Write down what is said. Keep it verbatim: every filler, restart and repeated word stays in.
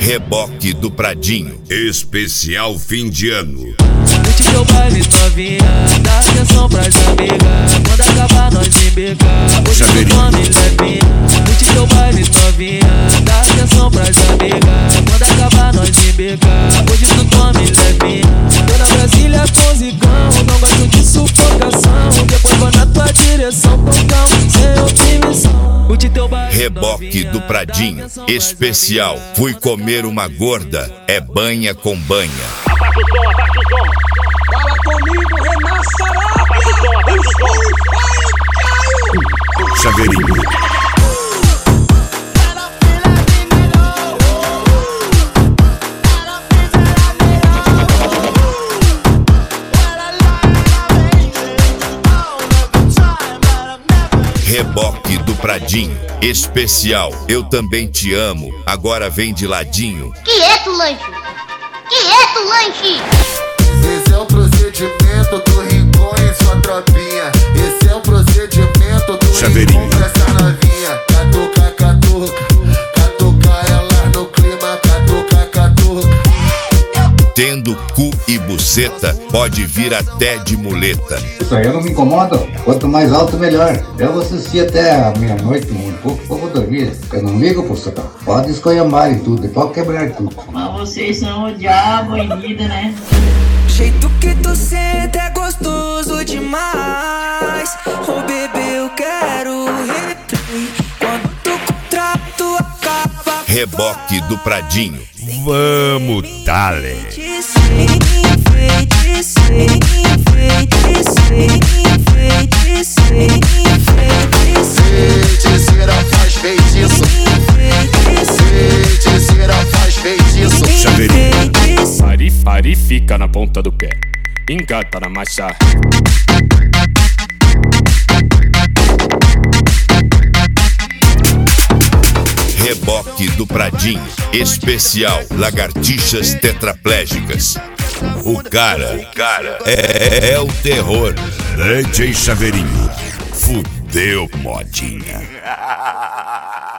Reboque do Pradinho, especial fim de ano. Curte teu baile, novinha, dá atenção pras amigas. Quando acabar nós embecar, hoje tu come levinha. Curte teu baile, novinha, dá atenção pras amigas. Quando acabar nós embecar, hoje tu come levinha. Tô na Brasília com zicão, não gosto de sufocação. Depois vou na tua direção, portão, sem opinião. Curte teu baile, Reboque do Pradinho, especial. Fui comer uma gorda, é banha com banha. Abaixa o som, abaixa o som. Fala comigo, Renan Sarabia. Abaixa o som, abaixa o som. Chaveirinho. Reboque do Pradinho, especial. Eu também te amo, agora vem de ladinho. Quieto, lanche! Quieto, lanche! Esse é o procedimento do Rincon e sua tropinha. Esse é o procedimento do Chaveirinho. Rincon com essa novinha. Catuca, catuca, catuca ela no clima. Catuca, catuca. Tendo cu e buceta, pode vir até de muleta. Isso aí eu não me incomodo. Quanto mais alto, melhor. Eu vou assistir até a meia-noite, um pouco, eu vou dormir. Eu não ligo pro seu. Pode escolhambar e tudo, pode quebrar tudo. Mas vocês são o diabo em vida, né? jeito que tu senta é gostoso demais. Oh bebê, eu quero replay. Quando tu contrato acaba. Reboque do Pradinho. Vamos, dale. Feiticeira faz feitiço. Feiticeira faz feitiço. Chaveirinho. Pari, pari, fica na ponta do pé. Engata na marcha. Reboque do Pradinho, especial. Lagartixas tetraplégicas. O cara, o cara é, é o terror. D J Chaveirinho. Fudeu, modinha.